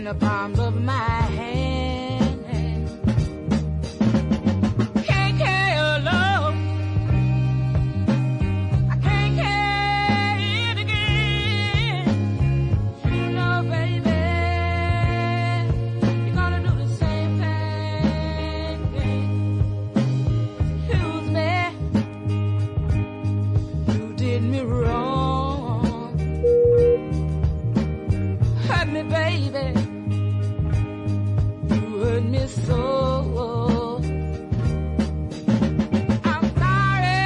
the palm of my hand. Can't carry your love. I can't carry it again. You know, baby, you're gonna do the same thing. Excuse me, you did me wrong. Hurt me, baby. You hurt me so. I'm sorry.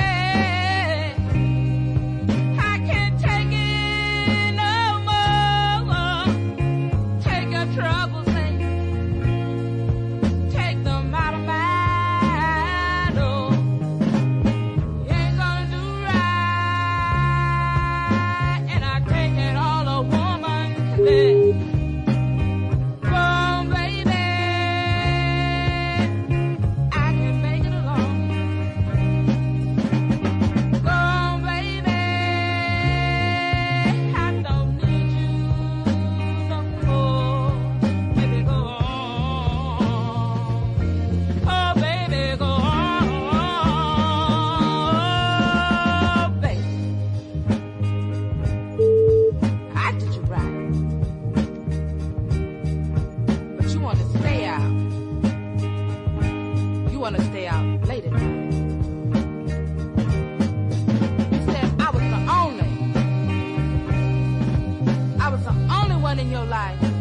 I can't take it no more. Take your troubles and take them out of my door. You ain't gonna do right, and I take it all a woman can do. Go on, baby, I can make it alone. Go on, baby, I don't need you no more. Baby, go on. Oh, baby, go on. Baby, I did you right, but you want to stay out. You want to stay out late at night. You said I was the only one in your life.